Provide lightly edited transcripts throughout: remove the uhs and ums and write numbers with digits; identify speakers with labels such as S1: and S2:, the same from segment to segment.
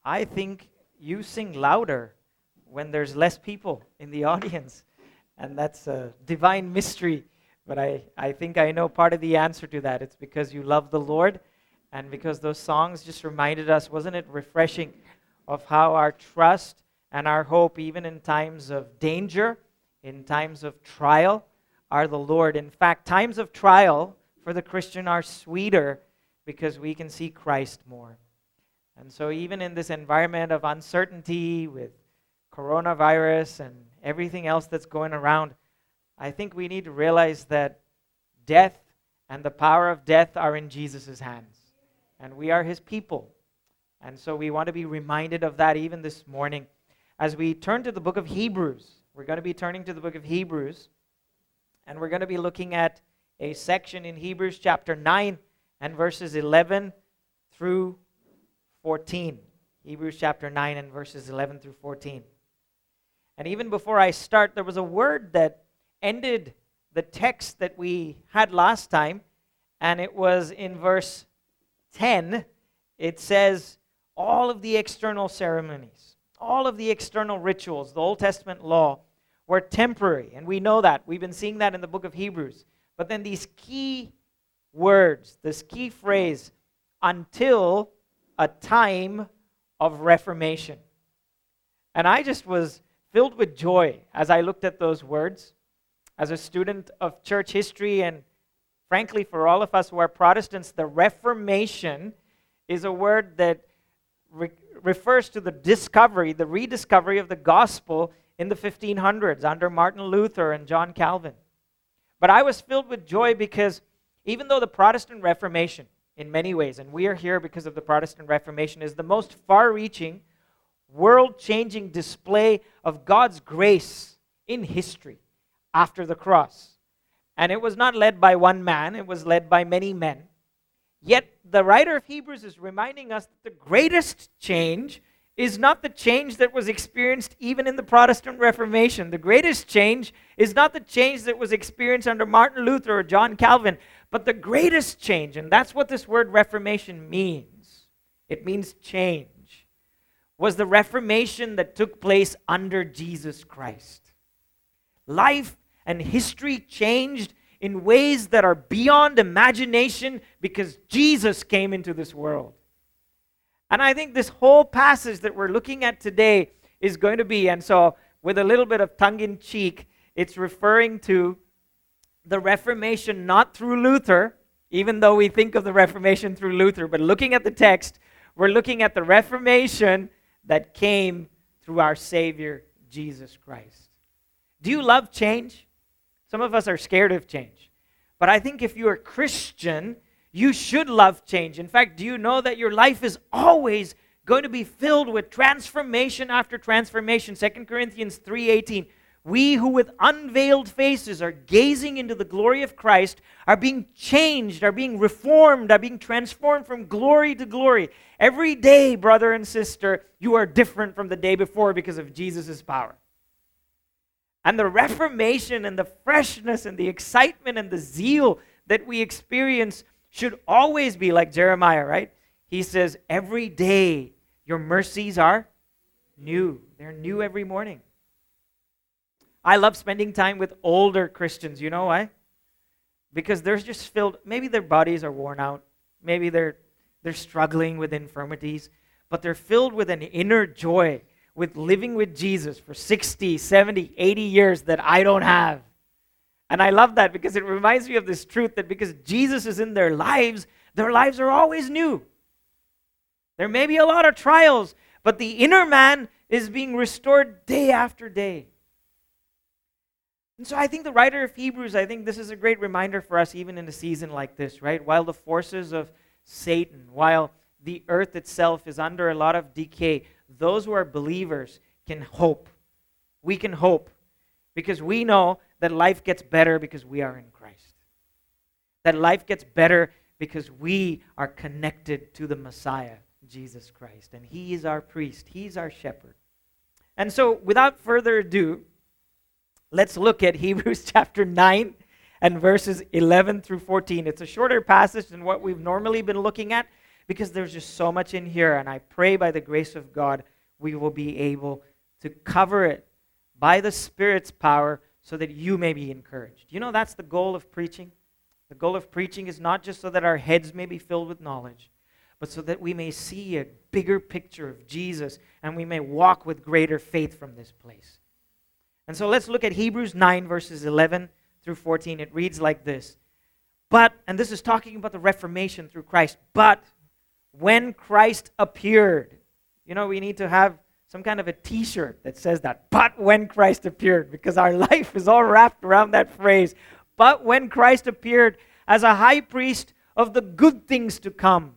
S1: I think you sing louder when there's less people in the audience. And that's a divine mystery. But I think I know part of the answer to that. It's because you love the Lord, and because those songs just reminded us, wasn't it refreshing, of how our trust and our hope, even in times of danger, in times of trial, are the Lord. In fact, times of trial for the Christian are sweeter because we can see Christ more. And so even in this environment of uncertainty with coronavirus and everything else that's going around, I think we need to realize that death and the power of death are in Jesus' hands. And we are his people. And so we want to be reminded of that even this morning. As we turn to the book of Hebrews, we're going to be turning to the book of Hebrews. And we're going to be looking at a section in Hebrews chapter 9 and verses 11 through 14. Hebrews chapter 9 and verses 11 through 14. And even before I start, there was a word that ended the text that we had last time, and it was in verse 10. It says, all of the external ceremonies, all of the external rituals, the Old Testament law, were temporary, and we know that. We've been seeing that in the book of Hebrews. But then these key words, this key phrase, until a time of reformation. And I just was filled with joy as I looked at those words. As a student of church history, and frankly for all of us who are Protestants, the Reformation is a word that refers to the discovery, the rediscovery of the gospel in the 1500s under Martin Luther and John Calvin. But I was filled with joy because even though the Protestant Reformation, in many ways, and we are here because of the Protestant Reformation, is the most far-reaching, world-changing display of God's grace in history after the cross. And it was not led by one man, it was led by many men. Yet the writer of Hebrews is reminding us that the greatest change is not the change that was experienced even in the Protestant Reformation. The greatest change is not the change that was experienced under Martin Luther or John Calvin, but the greatest change, and that's what this word Reformation means. It means change. Was the Reformation that took place under Jesus Christ. Life and history changed in ways that are beyond imagination because Jesus came into this world. And I think this whole passage that we're looking at today is going to be, and so with a little bit of tongue-in-cheek, it's referring to the Reformation not through Luther, even though we think of the Reformation through Luther, but looking at the text, we're looking at the Reformation that came through our Savior, Jesus Christ. Do you love change? Some of us are scared of change. But I think if you're a Christian, you should love change. In fact, do you know that your life is always going to be filled with transformation after transformation? 2 Corinthians 3:18. We who with unveiled faces are gazing into the glory of Christ are being changed, are being reformed, are being transformed from glory to glory. Every day, brother and sister, you are different from the day before because of Jesus' power. And the Reformation and the freshness and the excitement and the zeal that we experience should always be like Jeremiah, right? He says, every day your mercies are new. They're new every morning. I love spending time with older Christians. You know why? Because they're just filled, maybe their bodies are worn out. Maybe they're struggling with infirmities. But they're filled with an inner joy with living with Jesus for 60, 70, 80 years that I don't have. And I love that because it reminds me of this truth that because Jesus is in their lives are always new. There may be a lot of trials, but the inner man is being restored day after day. And so I think the writer of Hebrews, I think this is a great reminder for us even in a season like this, right? While the forces of Satan, while the earth itself is under a lot of decay, those who are believers can hope. We can hope because we know that life gets better because we are in Christ. That life gets better because we are connected to the Messiah, Jesus Christ. And He is our priest. He's our shepherd. And so without further ado, let's look at Hebrews chapter 9 and verses 11 through 14. It's a shorter passage than what we've normally been looking at because there's just so much in here, and I pray by the grace of God we will be able to cover it by the Spirit's power so that you may be encouraged. You know, that's the goal of preaching. The goal of preaching is not just so that our heads may be filled with knowledge, but so that we may see a bigger picture of Jesus and we may walk with greater faith from this place. And so let's look at Hebrews 9, verses 11 through 14. It reads like this. But, and this is talking about the Reformation through Christ, but when Christ appeared, you know, we need to have some kind of a t-shirt that says that, but when Christ appeared, because our life is all wrapped around that phrase. But when Christ appeared as a high priest of the good things to come,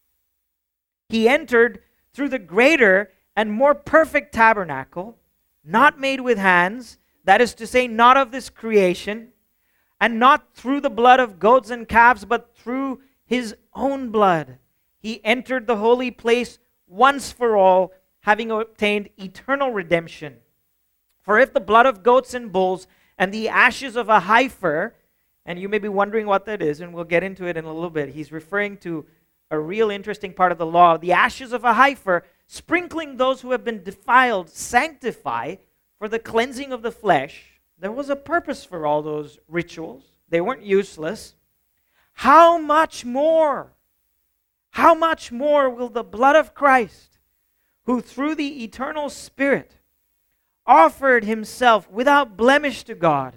S1: he entered through the greater and more perfect tabernacle, not made with hands, that is to say, not of this creation, and not through the blood of goats and calves, but through his own blood. He entered the holy place once for all, having obtained eternal redemption. For if the blood of goats and bulls and the ashes of a heifer, and you may be wondering what that is, and we'll get into it in a little bit. He's referring to a real interesting part of the law. The ashes of a heifer, sprinkling those who have been defiled, sanctify for the cleansing of the flesh. There was a purpose for all those rituals. They weren't useless. How much more? How much more will the blood of Christ, who through the eternal Spirit offered himself without blemish to God,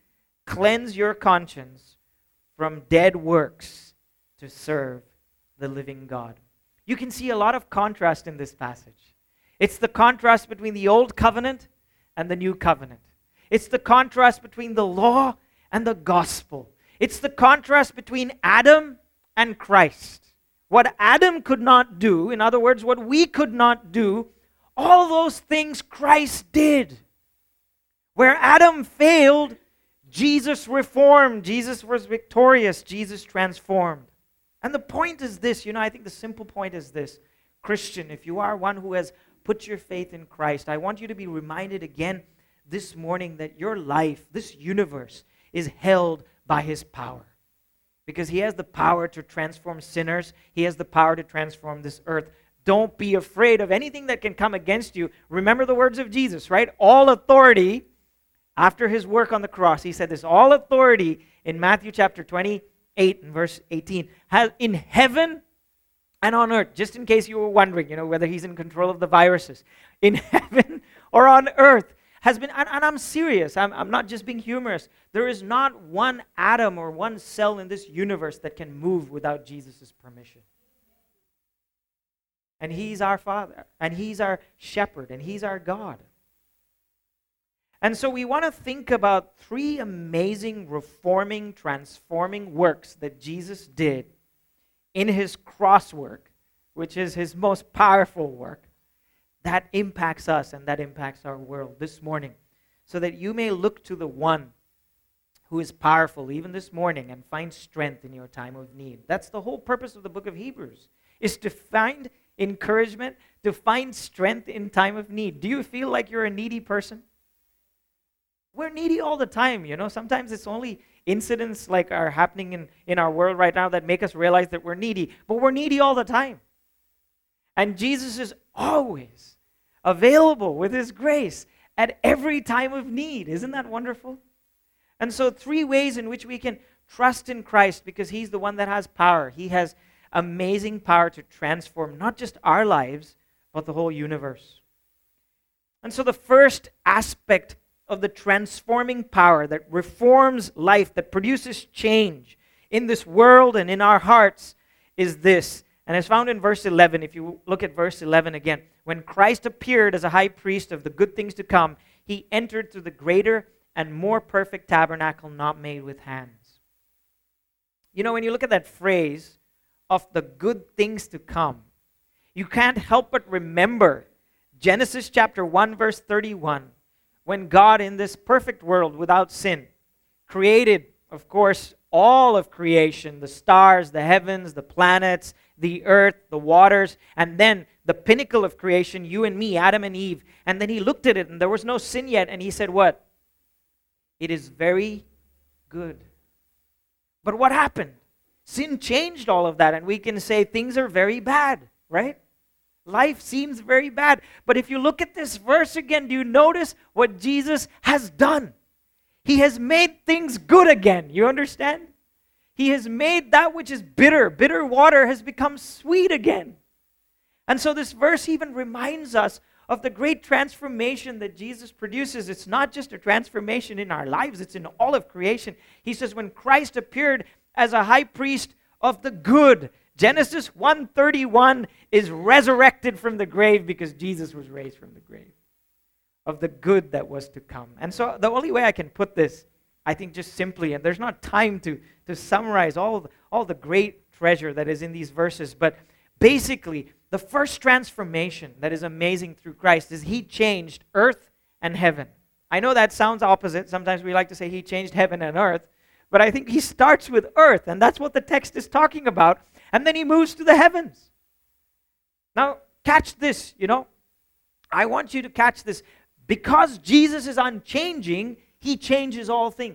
S1: cleanse your conscience from dead works to serve the living God? You can see a lot of contrast in this passage. It's the contrast between the old covenant and the new covenant. It's the contrast between the law and the gospel. It's the contrast between Adam and Christ. What Adam could not do, in other words, what we could not do, all those things Christ did. Where Adam failed, Jesus reformed. Jesus was victorious. Jesus transformed. And the point is this, I think the simple point is this. Christian, if you are one who has put your faith in Christ, I want you to be reminded again this morning that your life, this universe, is held by his power. Because he has the power to transform sinners. He has the power to transform this earth. Don't be afraid of anything that can come against you. Remember the words of Jesus, right? All authority, after his work on the cross, he said this, all authority in Matthew chapter 28 and verse 18, has in heaven and on earth, just in case you were wondering, whether he's in control of the viruses, in heaven or on earth, has been, and I'm serious, I'm not just being humorous. There is not one atom or one cell in this universe that can move without Jesus' permission. And he's our Father, and he's our shepherd, and he's our God. And so we want to think about three amazing reforming, transforming works that Jesus did in his cross work, which is his most powerful work, that impacts us and that impacts our world this morning, so that you may look to the one who is powerful even this morning and find strength in your time of need. That's the whole purpose of the book of Hebrews, is to find encouragement, to find strength in time of need. Do you feel like you're a needy person? We're needy all the time, Sometimes it's only incidents like are happening in our world right now that make us realize that we're needy, but we're needy all the time. And Jesus is always available with his grace at every time of need. Isn't that wonderful? And so three ways in which we can trust in Christ, because he's the one that has power. He has amazing power to transform not just our lives, but the whole universe. And so the first aspect of the transforming power that reforms life, that produces change in this world and in our hearts is this. And it's found in verse 11. If you look at verse 11 again. When Christ appeared as a high priest of the good things to come, he entered through the greater and more perfect tabernacle not made with hands. When you look at that phrase, of the good things to come, you can't help but remember Genesis chapter 1 verse 31, when God in this perfect world without sin created, of course, all of creation, the stars, the heavens, the planets, the earth, the waters, and then the pinnacle of creation, you and me, Adam and Eve. And then he looked at it and there was no sin yet, and he said what? It is very good. But what happened? Sin changed all of that, and we can say things are very bad, right? Life seems very bad. But if you look at this verse again, do you notice what Jesus has done? He has made things good again. You understand? He has made that which is bitter. Bitter water has become sweet again. And so this verse even reminds us of the great transformation that Jesus produces. It's not just a transformation in our lives, it's in all of creation. He says when Christ appeared as a high priest of the good, Genesis 1:31 is resurrected from the grave because Jesus was raised from the grave, of the good that was to come. And so the only way I can put this, I think just simply, and there's not time to summarize all the great treasure that is in these verses, but basically, the first transformation that is amazing through Christ is He changed earth and heaven. I know that sounds opposite. Sometimes we like to say He changed heaven and earth, but I think He starts with earth, and that's what the text is talking about, and then He moves to the heavens. Now, catch this, I want you to catch this. Because Jesus is unchanging, He changes all things.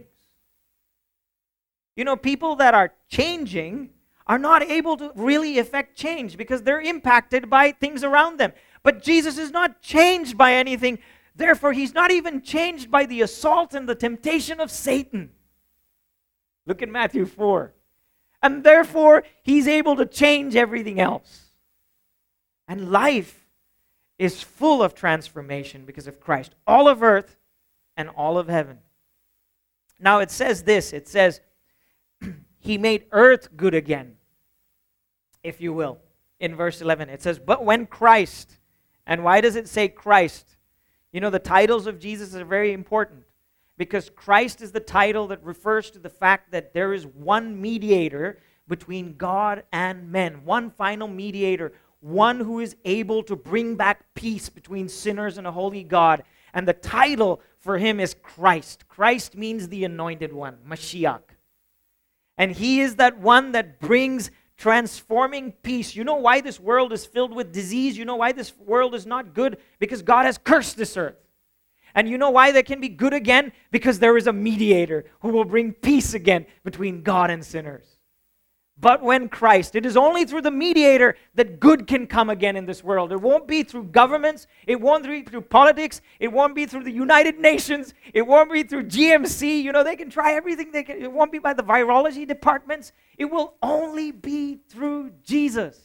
S1: People that are changing are not able to really affect change because they're impacted by things around them. But Jesus is not changed by anything. Therefore, He's not even changed by the assault and the temptation of Satan. Look at Matthew 4. And therefore, He's able to change everything else. And life is full of transformation because of Christ. All of earth and all of heaven. Now it says this. It says, He made earth good again, if you will. In verse 11, it says, but when Christ, and why does it say Christ? The titles of Jesus are very important because Christ is the title that refers to the fact that there is one mediator between God and men, one final mediator, one who is able to bring back peace between sinners and a holy God. And the title for Him is Christ. Christ means the anointed one, Mashiach. And He is that one that brings transforming peace. You know why this world is filled with disease? You know why this world is not good? Because God has cursed this earth. And you know why they can be good again? Because there is a mediator who will bring peace again between God and sinners. But when Christ, it is only through the mediator that good can come again in this world. It won't be through governments. It won't be through politics. It won't be through the United Nations. It won't be through GMC. They can try everything. It won't be by the virology departments. It will only be through Jesus.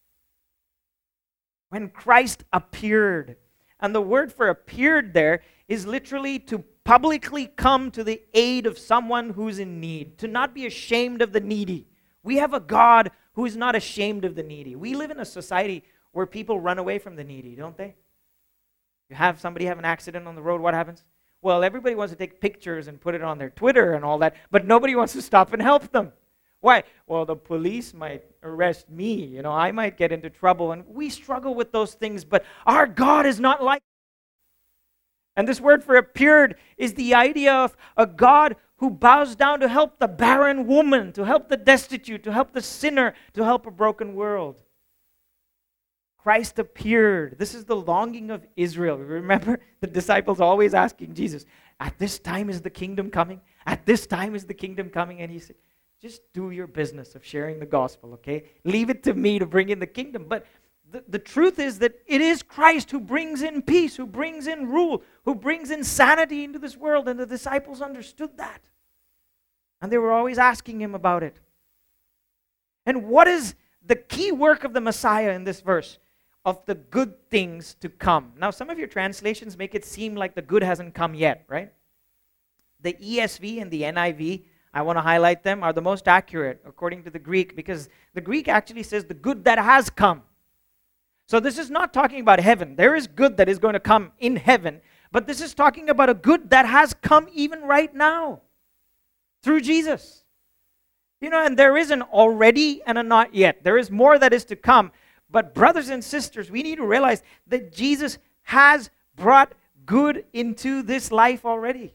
S1: When Christ appeared, and the word for appeared there is literally to publicly come to the aid of someone who's in need, to not be ashamed of the needy. We have a God who is not ashamed of the needy. We live in a society where people run away from the needy, don't they? You have somebody have an accident on the road, what happens? Well, everybody wants to take pictures and put it on their Twitter and all that, but nobody wants to stop and help them. Why? Well, the police might arrest me. I might get into trouble, and we struggle with those things, but our God is not like that. And this word for appeared is the idea of a God who bows down to help the barren woman, to help the destitute, to help the sinner, to help a broken world. Christ appeared. This is the longing of Israel. Remember the disciples always asking Jesus, at this time is the kingdom coming? At this time is the kingdom coming? And He said, just do your business of sharing the gospel, okay? Leave it to me to bring in the kingdom. But the truth is that it is Christ who brings in peace, who brings in rule, who brings in sanity into this world. And the disciples understood that. And they were always asking Him about it. And what is the key work of the Messiah in this verse? Of the good things to come. Now, some of your translations make it seem like the good hasn't come yet, right? The ESV and the NIV, I want to highlight them, are the most accurate according to the Greek, because the Greek actually says the good that has come. So this is not talking about heaven. There is good that is going to come in heaven, but this is talking about a good that has come even right now. Through Jesus. And there is an already and a not yet. There is more that is to come. But brothers and sisters, we need to realize that Jesus has brought good into this life already.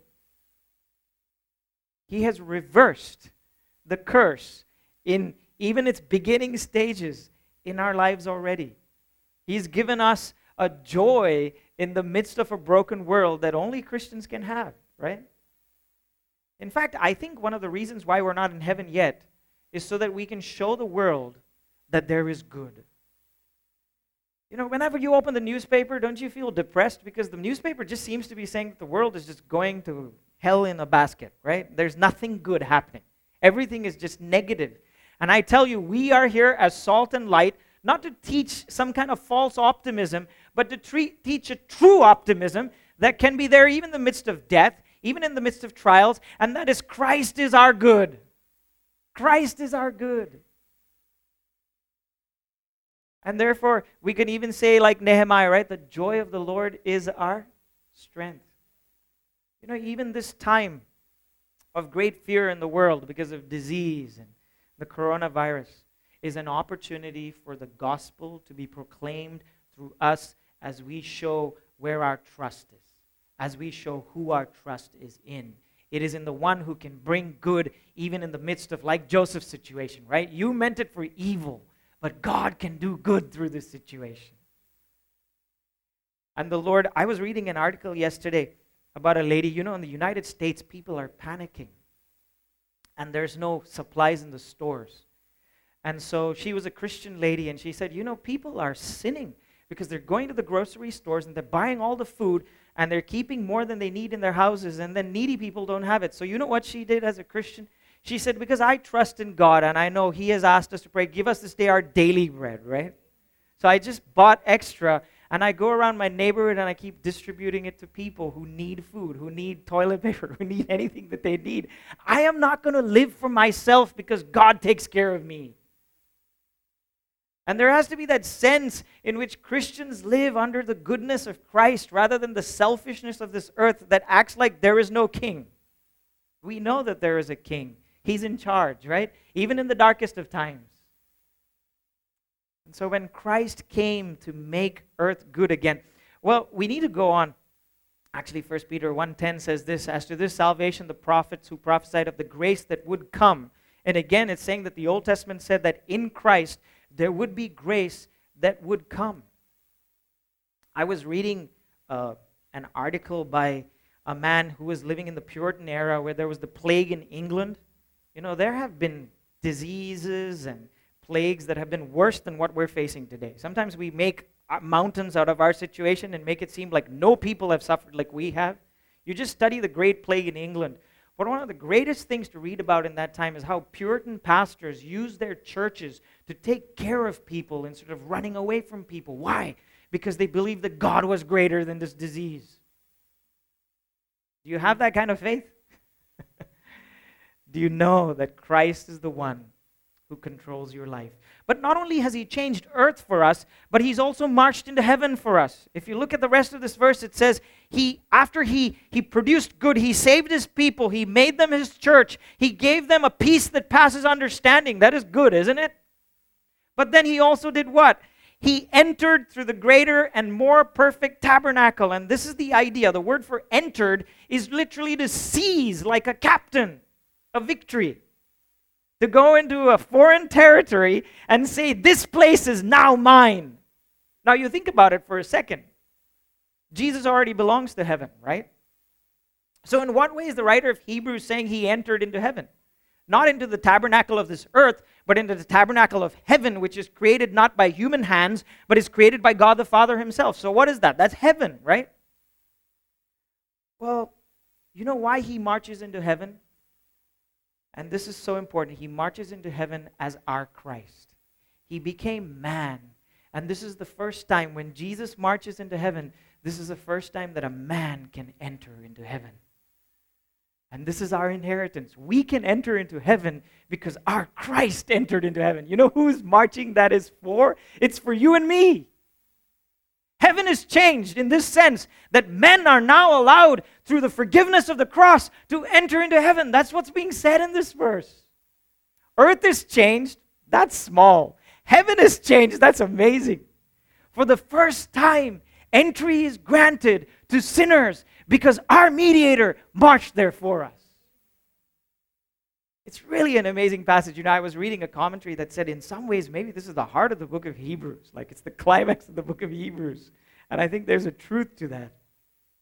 S1: He has reversed the curse in even its beginning stages in our lives already. He's given us a joy in the midst of a broken world that only Christians can have, right? In fact, I think one of the reasons why we're not in heaven yet is so that we can show the world that there is good. Whenever you open the newspaper, don't you feel depressed? Because the newspaper just seems to be saying that the world is just going to hell in a basket, right? There's nothing good happening. Everything is just negative. And I tell you, we are here as salt and light, not to teach some kind of false optimism, but to teach a true optimism that can be there even in the midst of death, even in the midst of trials, and that is Christ is our good. Christ is our good. And therefore, we can even say like Nehemiah, right? The joy of the Lord is our strength. Even this time of great fear in the world because of disease and the coronavirus is an opportunity for the gospel to be proclaimed through us as we show where our trust is, as we show who our trust is in. It is in the one who can bring good even in the midst of, like Joseph's situation, right? You meant it for evil, but God can do good through this situation. And the Lord, I was reading an article yesterday about a lady, in the United States, people are panicking. And there's no supplies in the stores. And so she was a Christian lady, and she said, people are sinning because they're going to the grocery stores and they're buying all the food and they're keeping more than they need in their houses, and then needy people don't have it. So you know what she did as a Christian? She said, because I trust in God and I know He has asked us to pray, give us this day our daily bread, right? So I just bought extra, and I go around my neighborhood and I keep distributing it to people who need food, who need toilet paper, who need anything that they need. I am not going to live for myself because God takes care of me. And there has to be that sense in which Christians live under the goodness of Christ rather than the selfishness of this earth that acts like there is no king. We know that there is a king. He's in charge, right? Even in the darkest of times. And so when Christ came to make earth good again, well, we need to go on. Actually, 1 Peter 1:10 says this, as to this salvation, the prophets who prophesied of the grace that would come. And again, it's saying that the Old Testament said that in Christ, there would be grace that would come. I was reading an article by a man who was living in the Puritan era where there was the plague in England. There have been diseases and plagues that have been worse than what we're facing today. Sometimes we make mountains out of our situation and make it seem like no people have suffered like we have. You just study the Great Plague in England. But one of the greatest things to read about in that time is how Puritan pastors used their churches to take care of people instead of running away from people. Why? Because they believed that God was greater than this disease. Do you have that kind of faith? Do you know that Christ is the one who controls your life? But not only has He changed earth for us, but He's also marched into heaven for us. If you look at the rest of this verse, it says, after he produced good, He saved His people, He made them His church, He gave them a peace that passes understanding. That is good, isn't it? But then He also did what? He entered through the greater and more perfect tabernacle. And this is the idea. The word for entered is literally to seize like a captain, a victory. To go into a foreign territory and say, this place is now mine. Now you think about it for a second. Jesus already belongs to heaven, right? So in what way is the writer of Hebrews saying He entered into heaven? Not into the tabernacle of this earth, but into the tabernacle of heaven, which is created not by human hands, but is created by God the Father Himself. So what is that? That's heaven, right? Well, you know why He marches into heaven? And this is so important. He marches into heaven as our Christ. He became man. And this is the first time when Jesus marches into heaven, this is the first time that a man can enter into heaven. And this is our inheritance. We can enter into heaven because our Christ entered into heaven. You know whose marching that is for? It's for you and me. Heaven is changed in this sense that men are now allowed through the forgiveness of the cross to enter into heaven. That's what's being said in this verse. Earth is changed. That's small. Heaven is changed. That's amazing. For the first time, entry is granted to sinners because our mediator marched there for us. It's really an amazing passage. I was reading a commentary that said in some ways maybe this is the heart of the book of Hebrews. Like it's the climax of the book of Hebrews. And I think there's a truth to that.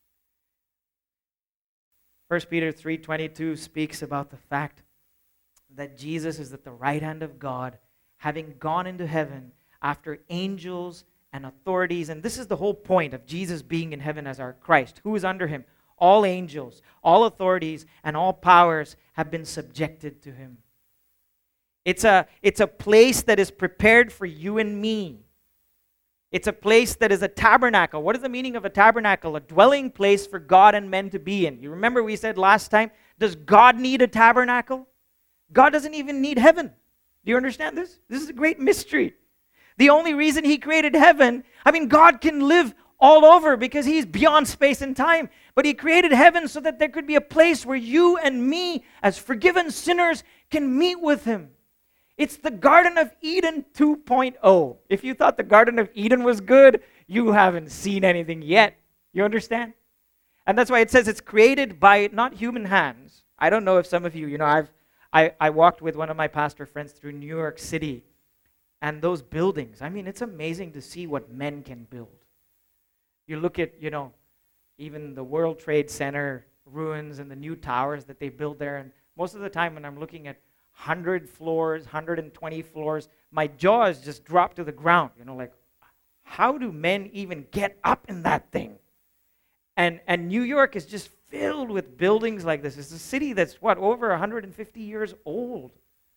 S1: 1 Peter 3:22 speaks about the fact that Jesus is at the right hand of God, having gone into heaven after angels and authorities. And this is the whole point of Jesus being in heaven as our Christ. Who is under him? All angels, all authorities, and all powers have been subjected to him. It's a place that is prepared for you and me. It's a place that is a tabernacle. What is the meaning of a tabernacle? A dwelling place for God and men to be in. You remember we said last time, does God need a tabernacle? God doesn't even need heaven. Do you understand this? This is a great mystery. The only reason he created heaven, God can live all over because he's beyond space and time. But he created heaven so that there could be a place where you and me, as forgiven sinners, can meet with him. It's the Garden of Eden 2.0. If you thought the Garden of Eden was good, you haven't seen anything yet. You understand? And that's why it says it's created by not human hands. I don't know if some of you, I walked with one of my pastor friends through New York City, and those buildings, it's amazing to see what men can build. You look at, even the World Trade Center ruins and the new towers that they build there, and most of the time when I'm looking at 100 floors, 120 floors, my jaws just drop to the ground. How do men even get up in that thing? And New York is just filled with buildings like this. It's a city that's, over 150 years old.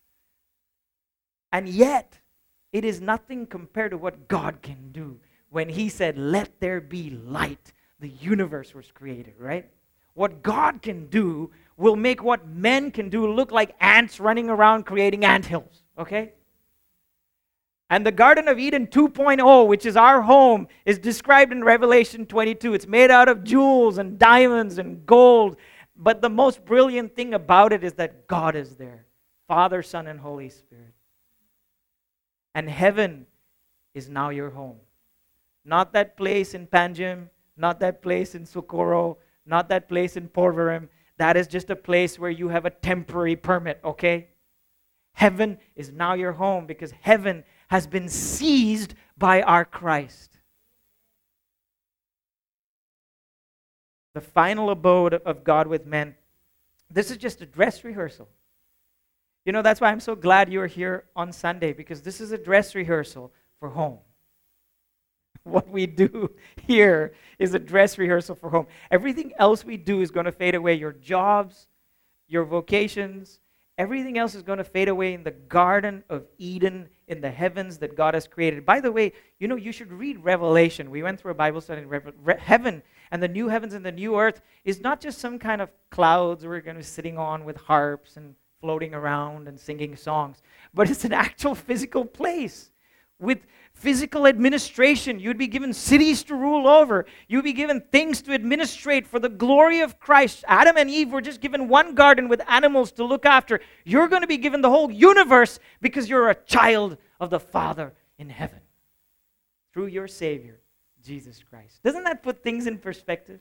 S1: And yet, it is nothing compared to what God can do. When he said, let there be light, the universe was created, right? What God can do will make what men can do look like ants running around creating anthills, okay? And the Garden of Eden 2.0, which is our home, is described in Revelation 22. It's made out of jewels and diamonds and gold. But the most brilliant thing about it is that God is there. Father, Son, and Holy Spirit. And heaven is now your home. Not that place in Panjim, not that place in Socorro, not that place in Porvorim. That is just a place where you have a temporary permit, okay? Heaven is now your home because heaven has been seized by our Christ. The final abode of God with men. This is just a dress rehearsal. That's why I'm so glad you're here on Sunday, because this is a dress rehearsal for home. What we do here is a dress rehearsal for home. Everything else we do is going to fade away. Your jobs, your vocations, everything else is going to fade away in the Garden of Eden in the heavens that God has created. By the way, you should read Revelation. We went through a Bible study in heaven, and the new heavens and the new earth is not just some kind of clouds we're going to be sitting on with harps and floating around and singing songs, but it's an actual physical place with physical administration. You'd be given cities to rule over. You'd be given things to administrate for the glory of Christ. Adam and Eve were just given one garden with animals to look after. You're going to be given the whole universe because you're a child of the Father in heaven through your Savior, Jesus Christ. Doesn't that put things in perspective?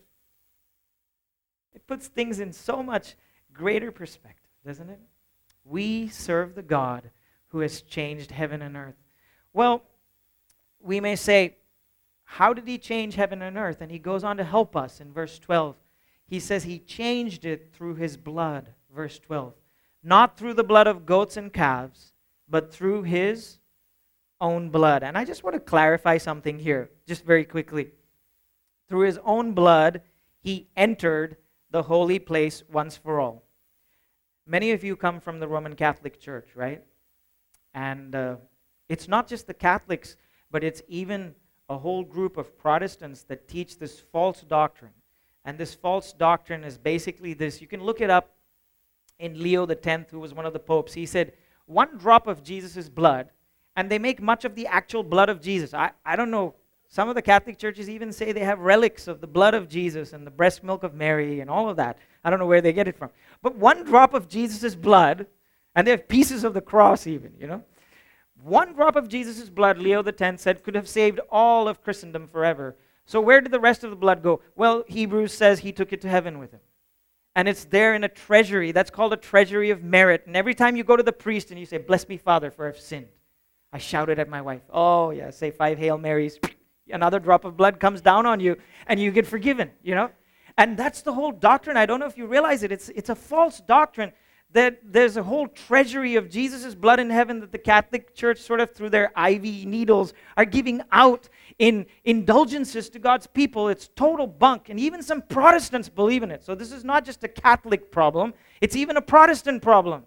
S1: It puts things in so much greater perspective, doesn't it? We serve the God who has changed heaven and earth. Well, we may say, how did he change heaven and earth? And he goes on to help us in verse 12. He says he changed it through his blood, verse 12. Not through the blood of goats and calves, but through his own blood. And I just want to clarify something here, just very quickly. Through his own blood, he entered the holy place once for all. Many of you come from the Roman Catholic Church, right? And it's not just the Catholics, but it's even a whole group of Protestants that teach this false doctrine. And this false doctrine is basically this. You can look it up in Leo X, who was one of the popes. He said, one drop of Jesus' blood, and they make much of the actual blood of Jesus. I don't know. Some of the Catholic churches even say they have relics of the blood of Jesus and the breast milk of Mary and all of that. I don't know where they get it from. But one drop of Jesus' blood, and they have pieces of the cross even, One drop of Jesus' blood, Leo X said, could have saved all of Christendom forever. So where did the rest of the blood go? Well, Hebrews says he took it to heaven with him. And it's there in a treasury. That's called a treasury of merit. And every time you go to the priest and you say, bless me, Father, for I've sinned. I shouted at my wife. Oh, yeah, say 5 Hail Marys. Another drop of blood comes down on you and you get forgiven, And that's the whole doctrine. I don't know if you realize it. It's a false doctrine that there's a whole treasury of Jesus' blood in heaven that the Catholic Church, sort of through their IV needles, are giving out in indulgences to God's people. It's total bunk. And even some Protestants believe in it. So this is not just a Catholic problem, it's even a Protestant problem.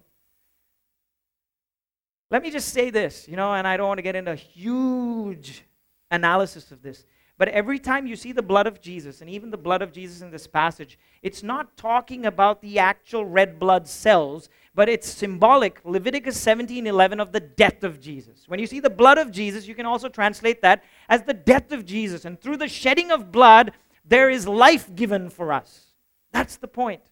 S1: Let me just say this, and I don't want to get into a huge analysis of this. But every time you see the blood of Jesus, and even the blood of Jesus in this passage, it's not talking about the actual red blood cells, but it's symbolic, Leviticus 17:11, of the death of Jesus. When you see the blood of Jesus, you can also translate that as the death of Jesus. And through the shedding of blood, there is life given for us. That's the point.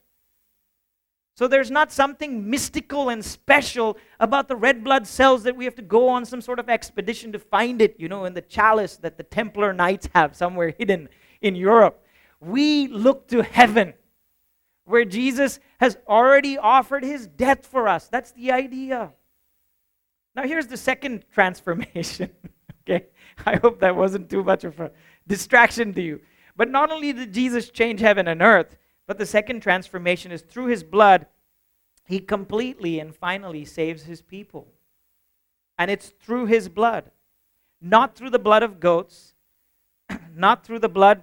S1: So there's not something mystical and special about the red blood cells that we have to go on some sort of expedition to find it, in the chalice that the Templar Knights have somewhere hidden in Europe. We look to heaven, where Jesus has already offered his death for us. That's the idea. Now here's the second transformation. Okay, I hope that wasn't too much of a distraction to you. But not only did Jesus change heaven and earth, but the second transformation is through his blood, he completely and finally saves his people. And it's through his blood. Not through the blood of goats, not through the blood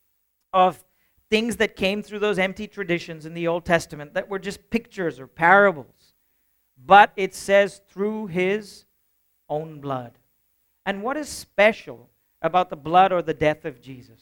S1: of things that came through those empty traditions in the Old Testament that were just pictures or parables. But it says through his own blood. And what is special about the blood or the death of Jesus?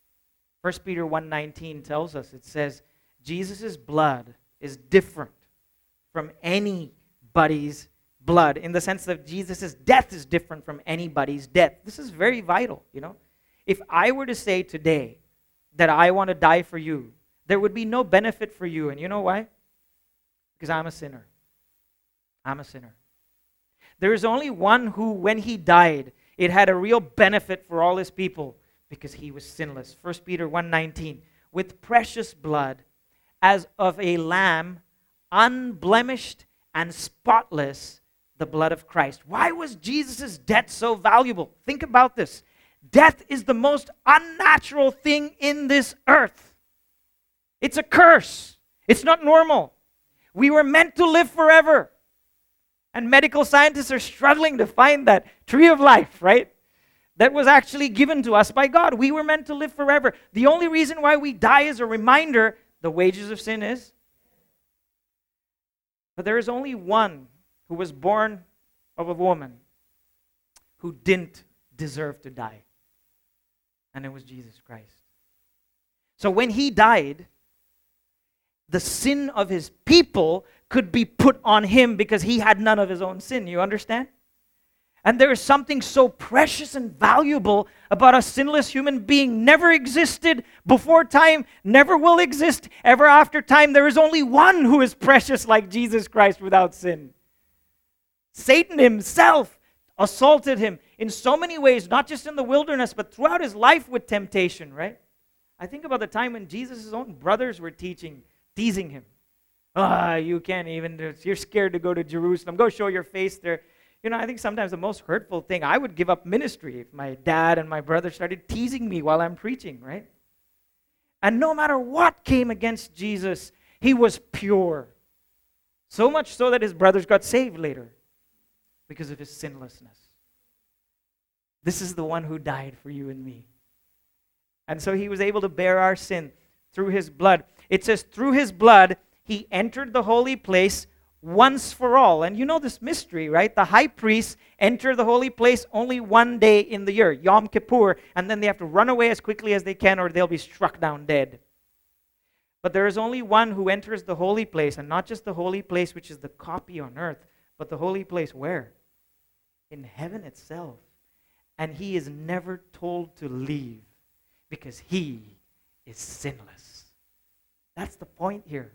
S1: 1 Peter 1:19 tells us, it says, Jesus' blood is different from anybody's blood, in the sense that Jesus' death is different from anybody's death. This is very vital, If I were to say today that I want to die for you, there would be no benefit for you. And you know why? Because I'm a sinner. I'm a sinner. There is only one who, when he died, it had a real benefit for all his people, because he was sinless. 1 Peter 1:19, with precious blood, as of a lamb, unblemished and spotless, the blood of Christ. Why was Jesus' death so valuable? Think about this. Death is the most unnatural thing in this earth. It's a curse. It's not normal. We were meant to live forever. And medical scientists are struggling to find that tree of life, right? That was actually given to us by God. We were meant to live forever. The only reason why we die is a reminder, the wages of sin is. But there is only one who was born of a woman who didn't deserve to die. And it was Jesus Christ. So when he died, the sin of his people could be put on him because he had none of his own sin. You understand? And there is something so precious and valuable about a sinless human being. Never existed before time, never will exist ever after time. There is only one who is precious like Jesus Christ without sin. Satan himself assaulted him in so many ways, not just in the wilderness, but throughout his life with temptation, right? I think about the time when Jesus' own brothers were teasing him. You can't even, you're scared to go to Jerusalem. Go show your face there. I think sometimes the most hurtful thing, I would give up ministry if my dad and my brother started teasing me while I'm preaching, right? And no matter what came against Jesus, he was pure. So much so that his brothers got saved later because of his sinlessness. This is the one who died for you and me. And so he was able to bear our sin through his blood. It says, through his blood, he entered the holy place once for all. And you know this mystery, right? The high priests enter the holy place only one day in the year, Yom Kippur, and then they have to run away as quickly as they can or they'll be struck down dead. But there is only one who enters the holy place, and not just the holy place which is the copy on earth, but the holy place where? In heaven itself. And he is never told to leave because he is sinless. That's the point here.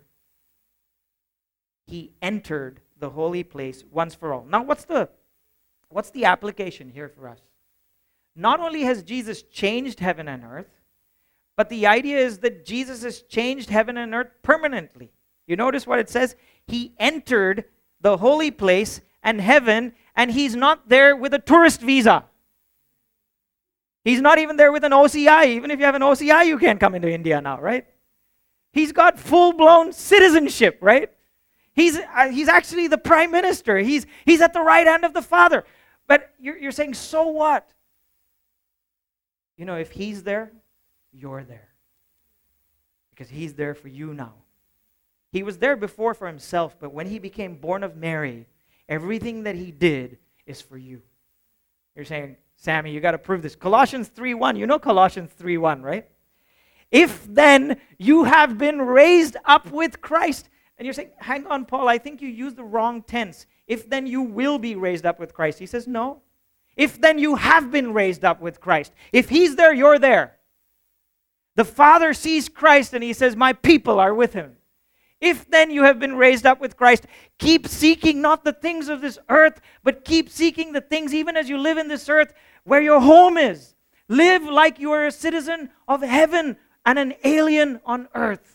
S1: He entered the holy place once for all. Now, what's the application here for us? Not only has Jesus changed heaven and earth, but the idea is that Jesus has changed heaven and earth permanently. You notice what it says? He entered the holy place and heaven, and he's not there with a tourist visa. He's not even there with an OCI. Even if you have an OCI, you can't come into India now, right? He's got full-blown citizenship, right? He's actually the prime minister. He's at the right hand of the Father. But you're saying, so what? You know, if he's there, you're there. Because he's there for you now. He was there before for himself, but when he became born of Mary, everything that he did is for you. You're saying, Sammy, you got to prove this. Colossians 3:1. You know Colossians 3:1, right? If then you have been raised up with Christ. And you're saying, hang on, Paul, I think you used the wrong tense. If then you will be raised up with Christ. He says, no. If then you have been raised up with Christ. If he's there, you're there. The Father sees Christ and he says, my people are with him. If then you have been raised up with Christ, keep seeking not the things of this earth, but keep seeking the things, even as you live in this earth, where your home is. Live like you are a citizen of heaven and an alien on earth.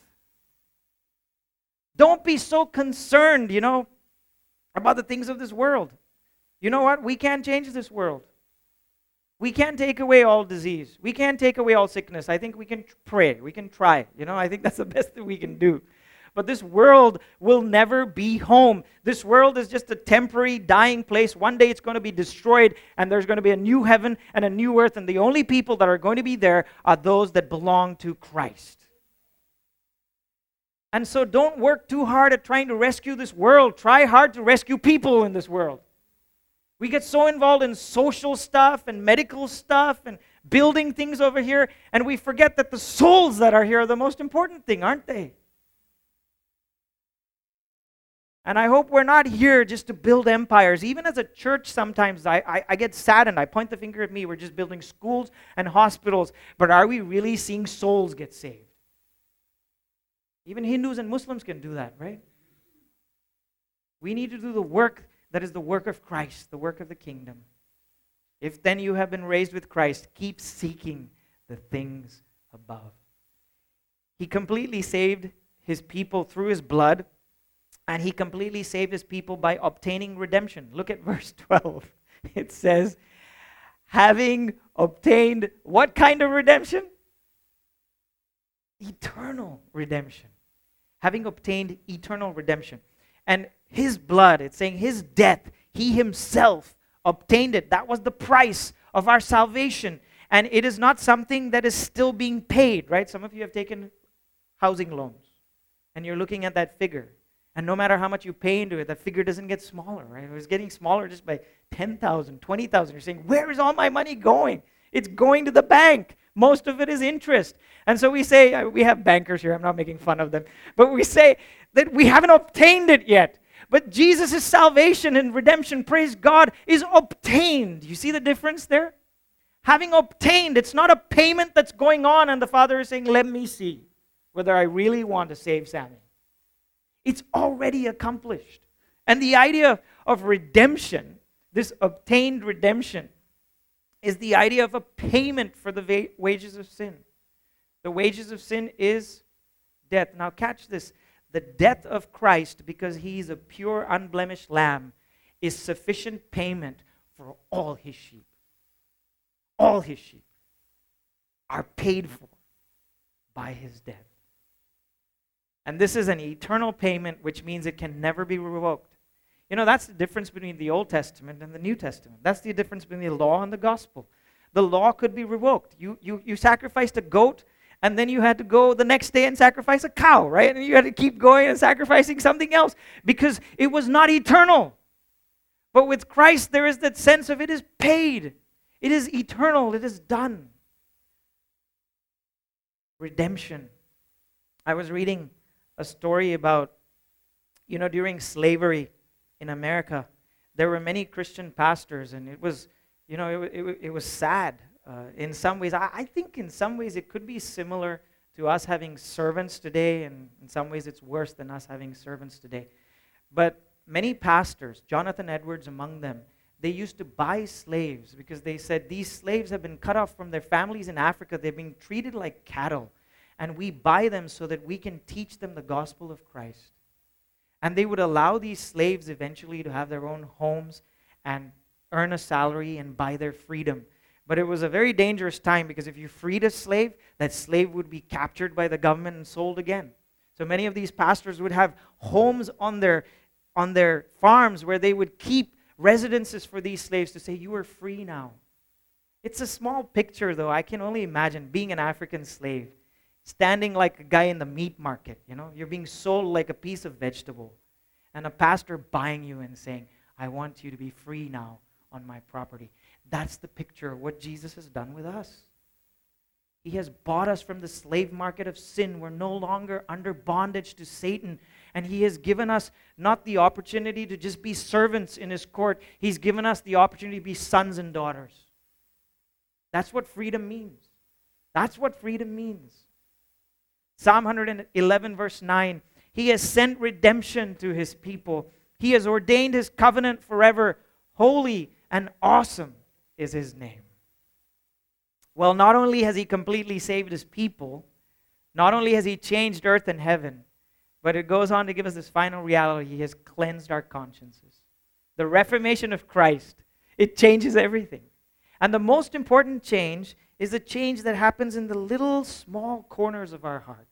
S1: Don't be so concerned, about the things of this world. You know what? We can't change this world. We can't take away all disease. We can't take away all sickness. I think we can pray. We can try. I think that's the best that we can do. But this world will never be home. This world is just a temporary, dying place. One day it's going to be destroyed, and there's going to be a new heaven and a new earth, and the only people that are going to be there are those that belong to Christ. And so don't work too hard at trying to rescue this world. Try hard to rescue people in this world. We get so involved in social stuff and medical stuff and building things over here, and we forget that the souls that are here are the most important thing, aren't they? And I hope we're not here just to build empires. Even as a church, sometimes I get saddened. I point the finger at me. We're just building schools and hospitals. But are we really seeing souls get saved? Even Hindus and Muslims can do that, right? We need to do the work that is the work of Christ, the work of the kingdom. If then you have been raised with Christ, keep seeking the things above. He completely saved his people through his blood. And he completely saved his people by obtaining redemption. Look at verse 12. It says, having obtained what kind of redemption? Eternal redemption. Having obtained eternal redemption. And his blood, it's saying his death, he himself obtained it. That was the price of our salvation. And it is not something that is still being paid, right? Some of you have taken housing loans. And you're looking at that figure. And no matter how much you pay into it, that figure doesn't get smaller, right? It was getting smaller just by 10,000, 20,000. You're saying, where is all my money going? It's going to the bank. Most of it is interest. And so we say, we have bankers here, I'm not making fun of them, but we say that we haven't obtained it yet. But Jesus' salvation and redemption, praise God, is obtained. You see the difference there? Having obtained, it's not a payment that's going on and the Father is saying, let me see whether I really want to save Sammy. It's already accomplished. And the idea of redemption, this obtained redemption, is the idea of a payment for the wages of sin. The wages of sin is death. Now catch this. The death of Christ, because he is a pure, unblemished lamb, is sufficient payment for all his sheep. All his sheep are paid for by his death. And this is an eternal payment, which means it can never be revoked. That's the difference between the Old Testament and the New Testament. That's the difference between the law and the gospel. The law could be revoked. You sacrificed a goat, and then you had to go the next day and sacrifice a cow, right? And you had to keep going and sacrificing something else because it was not eternal. But with Christ, there is that sense of it is paid. It is eternal. It is done. Redemption. I was reading a story about, during slavery in America, there were many Christian pastors, and it was, it was sad in some ways. I think in some ways it could be similar to us having servants today, and in some ways it's worse than us having servants today. But many pastors, Jonathan Edwards among them, they used to buy slaves because they said these slaves have been cut off from their families in Africa. They're being treated like cattle. And we buy them so that we can teach them the gospel of Christ. And they would allow these slaves eventually to have their own homes and earn a salary and buy their freedom. But it was a very dangerous time because if you freed a slave, that slave would be captured by the government and sold again. So many of these pastors would have homes on their farms where they would keep residences for these slaves to say, you are free now. It's a small picture, though. I can only imagine being an African slave, standing like a guy in the meat market. You're being sold like a piece of vegetable, and a pastor buying you and saying, I want you to be free now on my property. That's the picture of what Jesus has done with us. He has bought us from the slave market of sin. We're no longer under bondage to Satan. And He has given us not the opportunity to just be servants in His court. He's given us the opportunity to be sons and daughters. That's what freedom means. That's what freedom means. Psalm 111 verse 9. He has sent redemption to His people. He has ordained His covenant forever. Holy and awesome is His name. Well, not only has He completely saved His people, not only has He changed earth and heaven, but it goes on to give us this final reality. He has cleansed our consciences. The reformation of Christ, it changes everything. And the most important change is the change that happens in the little small corners of our heart.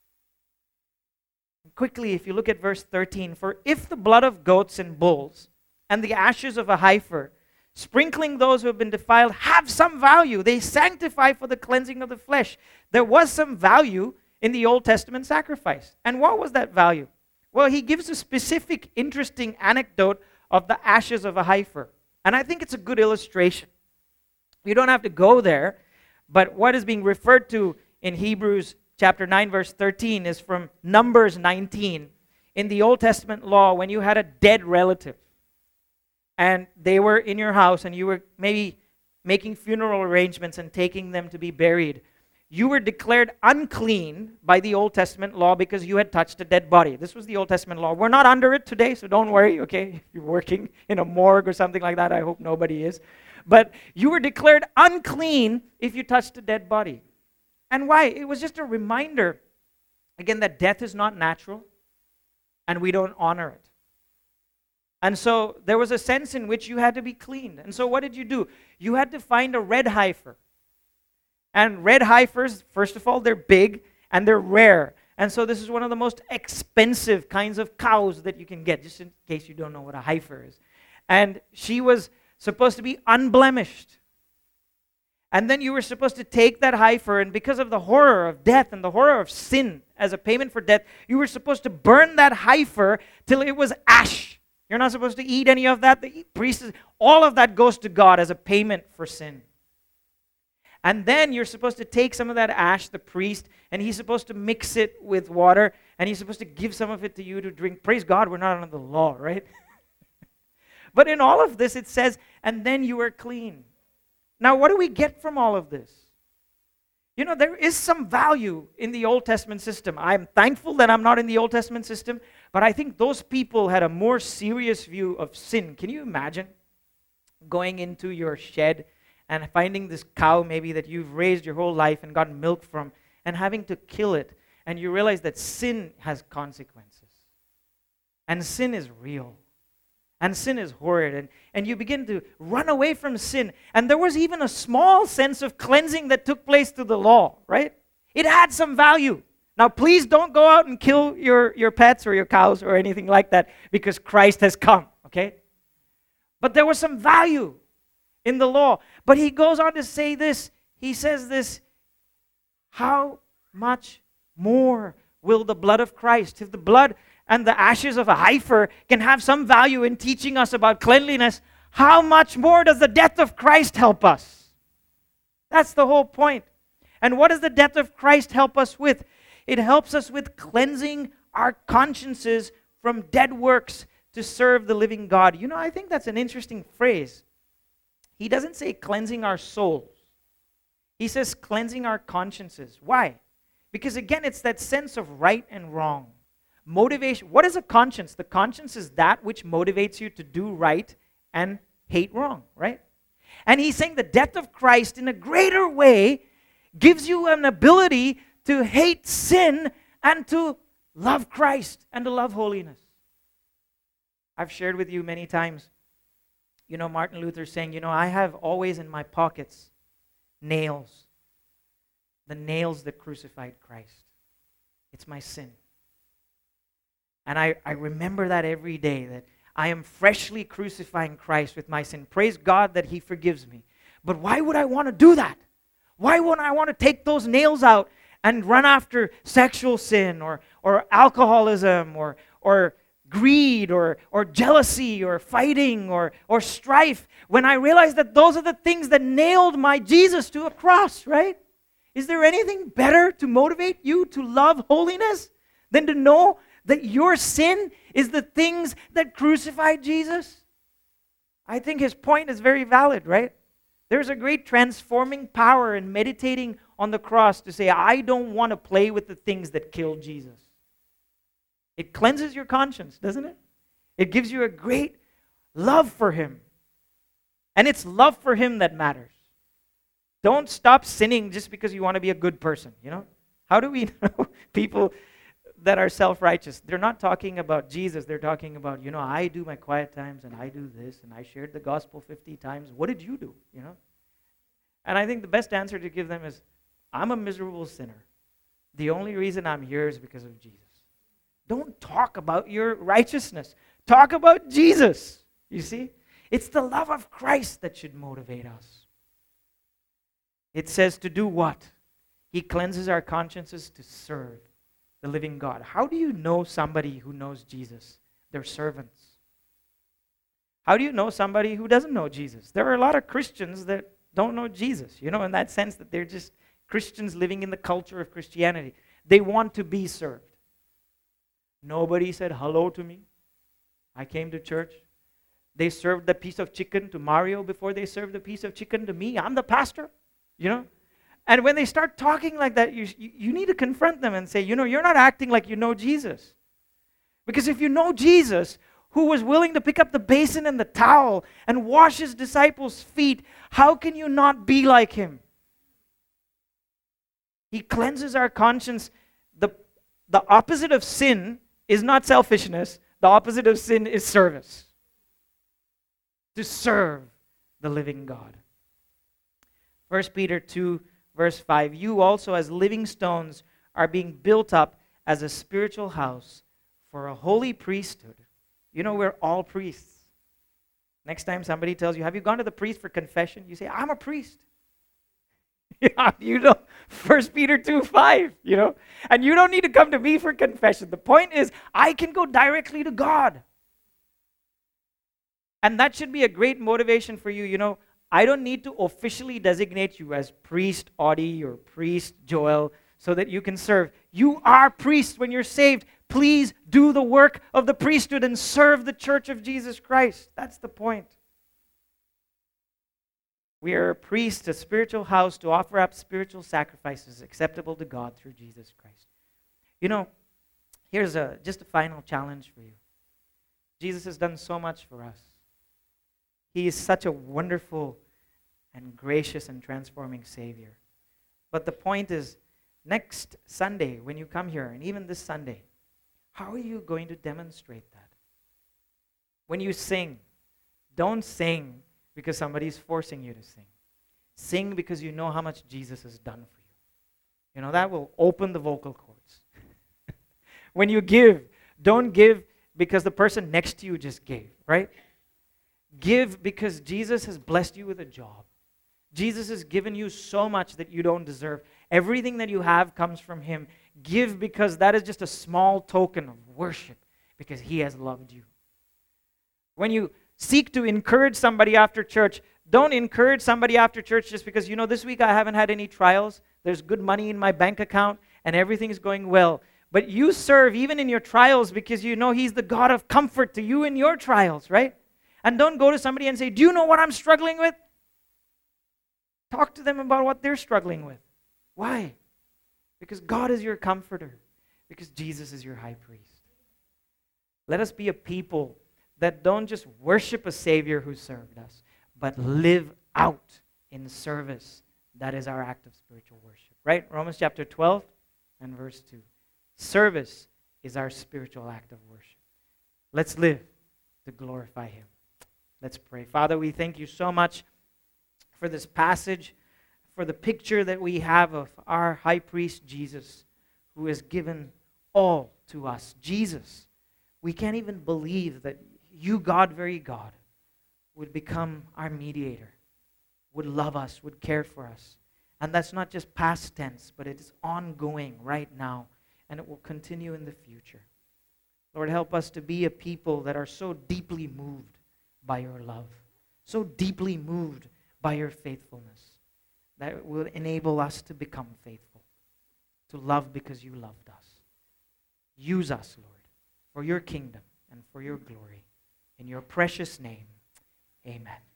S1: Quickly, if you look at verse 13, for if the blood of goats and bulls and the ashes of a heifer, sprinkling those who have been defiled, have some value. They sanctify for the cleansing of the flesh. There was some value in the Old Testament sacrifice. And what was that value? Well, he gives a specific, interesting anecdote of the ashes of a heifer. And I think it's a good illustration. You don't have to go there, but what is being referred to in Hebrews chapter 9, verse 13 is from Numbers 19. In the Old Testament law, when you had a dead relative, and they were in your house, and you were maybe making funeral arrangements and taking them to be buried, you were declared unclean by the Old Testament law because you had touched a dead body. This was the Old Testament law. We're not under it today, so don't worry, okay? If you're working in a morgue or something like that, I hope nobody is. But you were declared unclean if you touched a dead body. And why? It was just a reminder, again, that death is not natural, and we don't honor it. And so there was a sense in which you had to be cleaned. And so what did you do? You had to find a red heifer. And red heifers, first of all, they're big and they're rare. And so this is one of the most expensive kinds of cows that you can get, just in case you don't know what a heifer is. And she was supposed to be unblemished. And then you were supposed to take that heifer, and because of the horror of death and the horror of sin as a payment for death, you were supposed to burn that heifer till it was ash. You're not supposed to eat any of that. The priests, all of that goes to God as a payment for sin. And then you're supposed to take some of that ash, the priest, and he's supposed to mix it with water, and he's supposed to give some of it to you to drink. Praise God, we're not under the law, right? But in all of this, it says, and then you are clean. Now, what do we get from all of this? You know, there is some value in the Old Testament system. I'm thankful that I'm not in the Old Testament system, but I think those people had a more serious view of sin. Can you imagine going into your shed and finding this cow maybe that you've raised your whole life and gotten milk from and having to kill it, and you realize that sin has consequences. And sin is real. And sin is horrid. And you begin to run away from sin. And there was even a small sense of cleansing that took place through the law, right? It had some value. Now, please don't go out and kill your pets or your cows or anything like that because Christ has come, okay? But there was some value in the law. But he goes on to say this. He says this, how much more will the blood of Christ, if the blood and the ashes of a heifer can have some value in teaching us about cleanliness, how much more does the death of Christ help us? That's the whole point. And what does the death of Christ help us with? It helps us with cleansing our consciences from dead works to serve the living God. You know, I think that's an interesting phrase. He doesn't say cleansing our souls. He says cleansing our consciences. Why? Because again, it's that sense of right and wrong. Motivation. What is a conscience? The conscience is that which motivates you to do right and hate wrong, right? And he's saying the death of Christ in a greater way gives you an ability to hate sin and to love Christ and to love holiness. I've shared with you many times, you know, Martin Luther saying, you know, I have always in my pockets nails, the nails that crucified Christ. It's my sin. And I remember that every day, that I am freshly crucifying Christ with my sin. Praise God that He forgives me. But why would I want to do that? Why wouldn't I want to take those nails out and run after sexual sin or alcoholism or greed or jealousy or fighting or strife, when I realize that those are the things that nailed my Jesus to a cross, right? Is there anything better to motivate you to love holiness than to know that your sin is the things that crucified Jesus? I think his point is very valid, right? There's a great transforming power in meditating on the cross to say, I don't want to play with the things that killed Jesus. It cleanses your conscience, doesn't it? It gives you a great love for Him. And it's love for Him that matters. Don't stop sinning just because you want to be a good person, you know? How do we know people that are self-righteous? They're not talking about Jesus. They're talking about, I do my quiet times and I do this and I shared the gospel 50 times. What did you do, And I think the best answer to give them is, I'm a miserable sinner. The only reason I'm here is because of Jesus. Don't talk about your righteousness. Talk about Jesus. You see? It's the love of Christ that should motivate us. It says to do what? He cleanses our consciences to serve the living God. How do you know somebody who knows Jesus? They're servants. How do you know somebody who doesn't know Jesus? There are a lot of Christians that don't know Jesus, in that sense that they're just Christians living in the culture of Christianity. They want to be served. Nobody said hello to me. I came to church. They served the piece of chicken to Mario before they served the piece of chicken to me. I'm the pastor, And when they start talking like that, you need to confront them and say, you're not acting like you know Jesus. Because if you know Jesus, who was willing to pick up the basin and the towel and wash His disciples' feet, how can you not be like Him? He cleanses our conscience. The opposite of sin is not selfishness. The opposite of sin is service. To serve the living God. 1 Peter 2, verse 5, you also as living stones are being built up as a spiritual house for a holy priesthood. We're all priests. Next time somebody tells you, have you gone to the priest for confession? You say, I'm a priest. 1 Peter 2, 5, And you don't need to come to me for confession. The point is, I can go directly to God. And that should be a great motivation for you. I don't need to officially designate you as priest Audie or priest Joel so that you can serve. You are priests when you're saved. Please do the work of the priesthood and serve the church of Jesus Christ. That's the point. We are a priest, a spiritual house to offer up spiritual sacrifices acceptable to God through Jesus Christ. Here's just a final challenge for you. Jesus has done so much for us. He is such a wonderful and gracious and transforming Savior. But the point is, next Sunday when you come here, and even this Sunday, how are you going to demonstrate that? When you sing, don't sing because somebody's forcing you to sing. Sing because you know how much Jesus has done for you. That will open the vocal cords. When you give, don't give because the person next to you just gave, right? Give because Jesus has blessed you with a job. Jesus has given you so much that you don't deserve. Everything that you have comes from Him. Give because that is just a small token of worship because He has loved you. When you seek to encourage somebody after church, don't encourage somebody after church just because, this week I haven't had any trials. There's good money in my bank account and everything is going well. But you serve even in your trials because you know He's the God of comfort to you in your trials, right? And don't go to somebody and say, do you know what I'm struggling with? Talk to them about what they're struggling with. Why? Because God is your comforter. Because Jesus is your high priest. Let us be a people that don't just worship a Savior who served us, but live out in service. That is our act of spiritual worship. Right? Romans chapter 12 and verse 2. Service is our spiritual act of worship. Let's live to glorify Him. Let's pray. Father, we thank You so much for this passage, for the picture that we have of our high priest Jesus, who has given all to us. Jesus, We can't even believe that you, God, very God, would become our mediator, would love us, would care for us. And that's not just past tense, but it is ongoing right now, and it will continue in the future. Lord, help us to be a people that are so deeply moved by your love, so deeply moved by your faithfulness, that it will enable us to become faithful, to love because you loved us. Use us, Lord, for your kingdom and for your glory. In your precious name, amen.